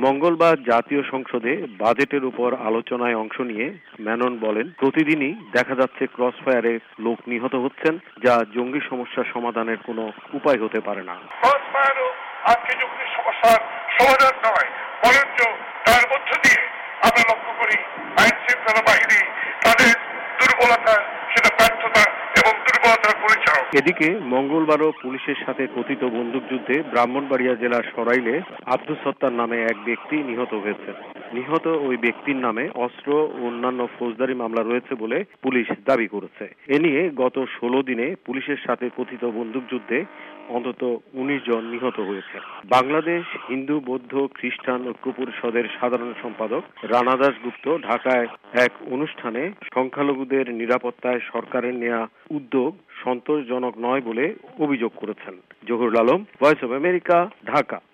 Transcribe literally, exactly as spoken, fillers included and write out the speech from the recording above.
মঙ্গলবার জাতীয় সংসদে বাজেটের উপর আলোচনায় অংশ নিয়ে মেনন বলেন, প্রতিদিনই দেখা যাচ্ছে ক্রসফায়ারে লোক নিহত হচ্ছেন, যা জঙ্গি সমস্যা সমাধানের কোনো উপায় হতে পারে না। ক্রসফায়ারও আজকে জঙ্গি সমস্যার সমাধান নয়, বরঞ্চ তার মধ্য দিয়ে আমরা লক্ষ্য করি আইন শৃঙ্খলা বাহিনী তাদের দুর্বলতা, সেটা ব্যর্থতা এবং দুর্বলতার পরিচয়। এদিকে মঙ্গলবারও পুলিশের সাথে কথিত বন্দুকযুদ্ধে ব্রাহ্মণবাড়িয়া জেলার সরাইলে আব্দুস সত্তার নামে এক ব্যক্তি নিহত হয়েছেন। নিহত ওই ব্যক্তির নামে অস্ত্র ও অন্যান্য ফৌজদারি মামলা রয়েছে বলে পুলিশ দাবি করেছে। এ নিয়ে গত ষোলো দিনে পুলিশের সাথে কথিত বন্দুকযুদ্ধে অন্তত উনিশ জন নিহত হয়েছে। বাংলাদেশ হিন্দু বৌদ্ধ খ্রিস্টান ঐক্য পরিষদের সাধারণ সম্পাদক রানা দাশগুপ্ত ঢাকায় এক অনুষ্ঠানে সংখ্যালঘুদের নিরাপত্তায় সরকারের নেয়া উদ্যোগ সন্তোষজনক নয় বলে অভিযোগ করেছেন। Zahurul Alam, voice of America, Dhaka.